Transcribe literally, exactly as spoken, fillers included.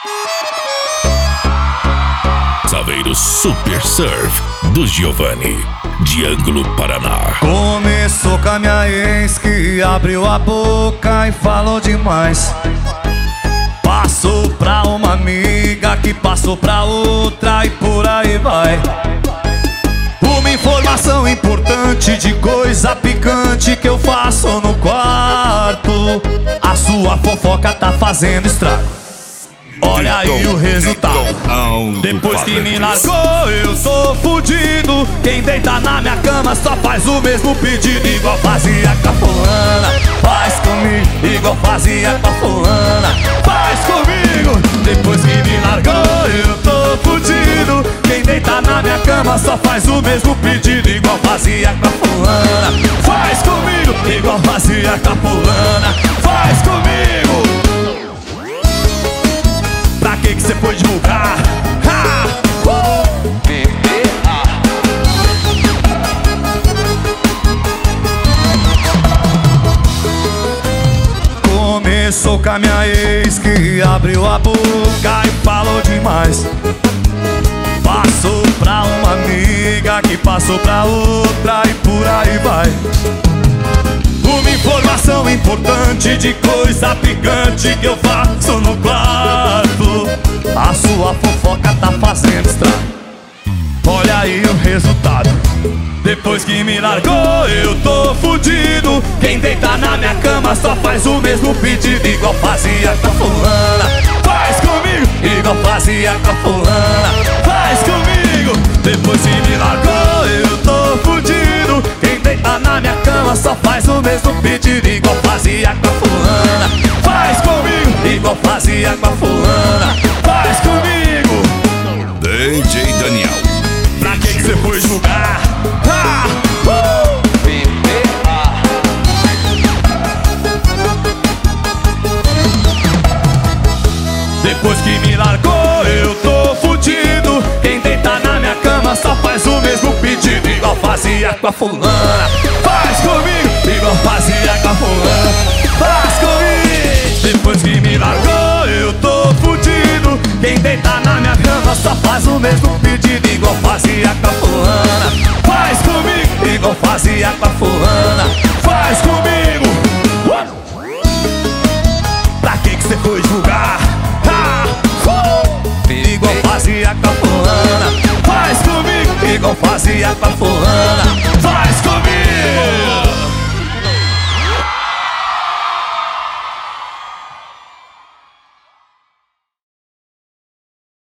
Saveiro Super Surf do Giovanni, de Ângulo, Paraná. Começou com a minha ex que abriu a boca e falou demais. Passou pra uma amiga que passou pra outra e por aí vai. Uma informação importante de coisa picante que eu faço no quarto. A sua fofoca tá fazendo estrago. Olha aí o resultado. Depois que me largou eu tô fudido. Quem deita na minha cama só faz o mesmo pedido. Igual fazia com a fulana, faz comigo. Igual fazia com a fulana, faz comigo. Depois que me largou eu tô fudido. Quem deita na minha cama só faz o mesmo pedido. Igual fazia com a fulana, faz comigo. Igual fazia com a fulana, faz comigo. Pra que que cê foi divulgar? Ha! Uh! Começou com a minha ex que abriu a boca e falou demais. Passou pra uma amiga que passou pra outra e por aí vai. Uma informação importante de coisa picante que eu faço no quarto. A sua fofoca tá fazendo estrago. Olha aí o resultado. Depois que me largou eu tô fudido. Quem deita na minha cama só faz o mesmo pedido. Igual fazia com a fulana, faz comigo. Igual fazia com a fulana, faz comigo. Depois que me largou eu tô fudido. Quem deita na minha cama só faz o mesmo pedido. Igual fazia com a fulana, faz comigo. Igual fazia com a fulana, faz comigo. D J Daniel. Pra que que cê foi julgar? Ah! Uh! Depois que me largou eu tô fudido. Quem deita na minha cama só faz o mesmo pedido. Igual fazia com a fulana, faz comigo. Igual fazia com a fulana, faz comigo. Depois que me largou eu tô fudido. Quem deita na minha cama só faz o mesmo pedido. Igual fazia com a fulana, faz comigo. Igual fazia com a fulana, faz comigo. uh! Pra que que cê foi julgar? Ah! Uh! Igual fazia com a fulana, faz comigo. Igual fazia com a fulana, faz comigo.